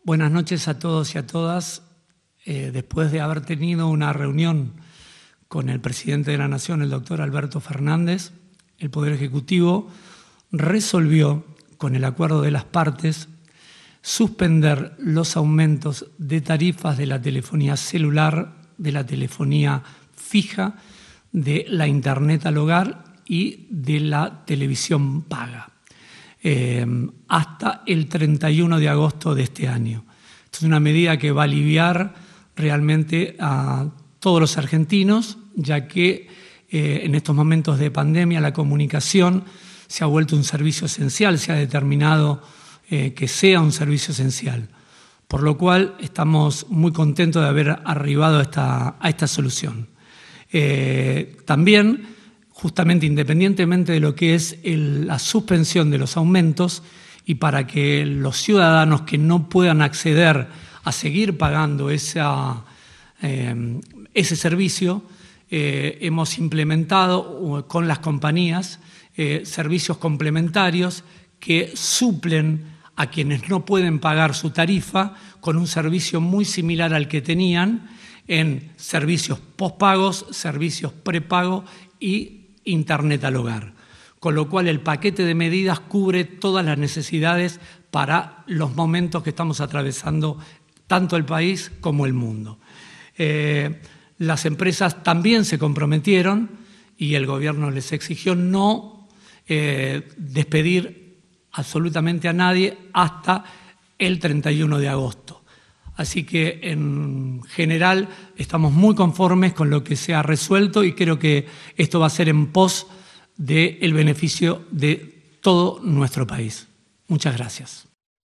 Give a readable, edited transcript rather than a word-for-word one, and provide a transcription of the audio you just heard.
Buenas noches a todos y a todas. Después de haber tenido una reunión con el presidente de la Nación, el doctor Alberto Fernández, el Poder Ejecutivo resolvió, con el acuerdo de las partes, suspender los aumentos de tarifas de la telefonía celular, de la telefonía fija, de la Internet al hogar y de la televisión paga, hasta el 31 de agosto de este año. Esto es una medida que va a aliviar realmente a todos los argentinos, ya que en estos momentos de pandemia la comunicación se ha vuelto un servicio esencial, se ha determinado que sea un servicio esencial, por lo cual estamos muy contentos de haber arribado a esta solución. También, justamente independientemente de lo que es la suspensión de los aumentos y para que los ciudadanos que no puedan acceder a seguir pagando ese servicio, hemos implementado con las compañías servicios complementarios que suplen a quienes no pueden pagar su tarifa con un servicio muy similar al que tenían en servicios postpagos, servicios prepago y Internet al hogar. Con lo cual el paquete de medidas cubre todas las necesidades para los momentos que estamos atravesando tanto el país como el mundo. Las empresas también se comprometieron y el gobierno les exigió no despedir absolutamente a nadie hasta el 31 de agosto. Así que en general estamos muy conformes con lo que se ha resuelto y creo que esto va a ser en pos del beneficio de todo nuestro país. Muchas gracias.